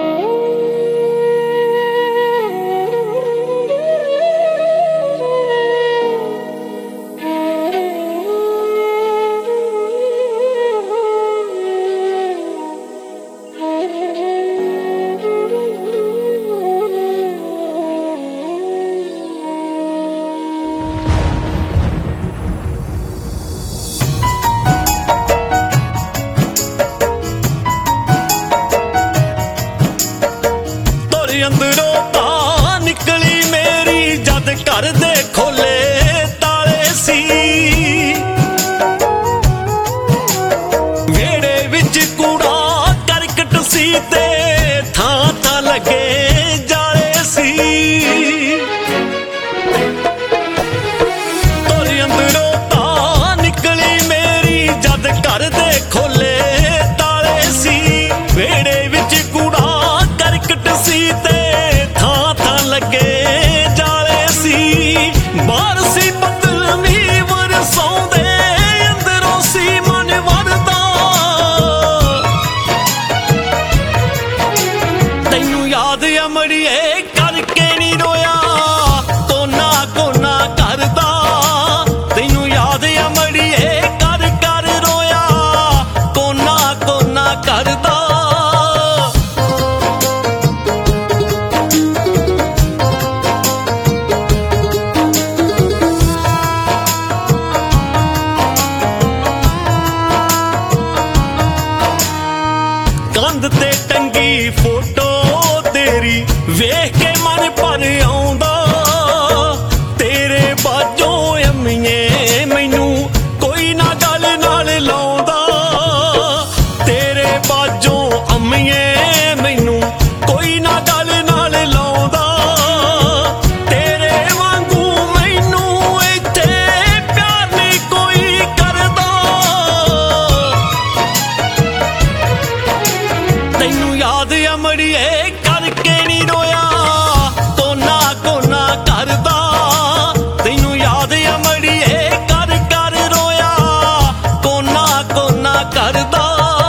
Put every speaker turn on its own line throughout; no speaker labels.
अंदरों तां निकली मेरी जद घर दे खोले ताले सी वेड़े विच कूड़ा करकट सी ते थां थां लगे जाले सी तोरे अंदरों तां निकली मेरी जद घर दे खोले ताले सी वेड़े विच कूड़ा करकट सी ते लगे जाले सी बाहर सी बदल भी वरसौंदे अंदरों सी मन वरदा तैनू याद अमड़िए करके नी रोया कोना कोना करदा तैनू याद अमड़िए कर कर रोया कोना कोना करदा कंध ते टंगी फोटो तेरी वेख के मन भर आउंदा तेरे बाजों अम्मीए मैनू कोई ना गल नाल लाउंदा तेरे बाजों अम्मीए मैनू कोई ना गल नाल लाउंदा तेरे वांगू मैनू इत्थे प्यार नहीं कोई करदा तैनू याद अमड़िए करके नी रोया कोना कोना करदा तैनू याद अमड़िए कर कर रोया कोना कोना करदा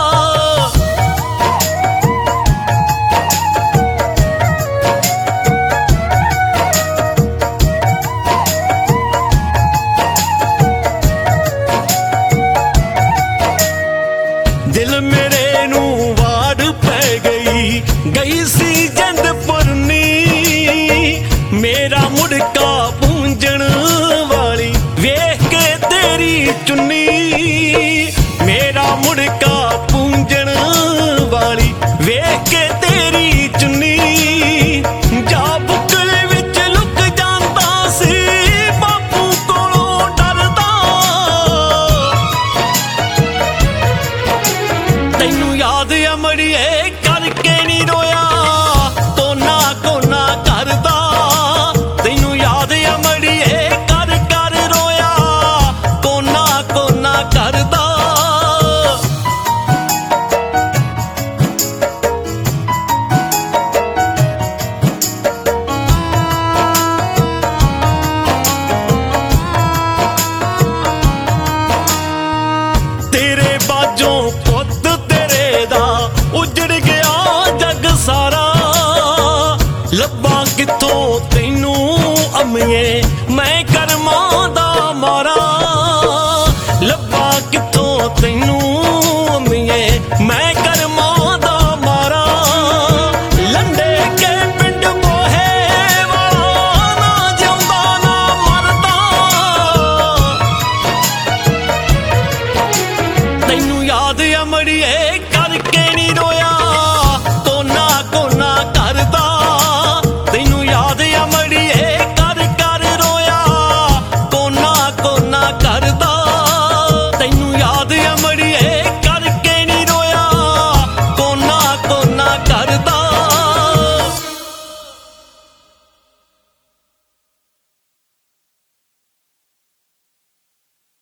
दिल मेरे नू वाड़ पै गई सी जंद पुरनी मेरा मुड़का पूंजण वाली वेख के तेरी चुन्नी मेरा मुड़का पूंजण वाली वेख के तेरी चुन्नी जा बुकल विच लुक जांदा सी बापू कोलों डरदा तैनू याद अमड़िए करके नी रोया कोना कोना करदा तैनू याद अमड़िए कर कर रोया कोना कोना करदा तेरे बाजों पुੱਤ तेरे दा उजड़ गया जग सारा लब्बां कित्थों तैनू अम्मीए मैं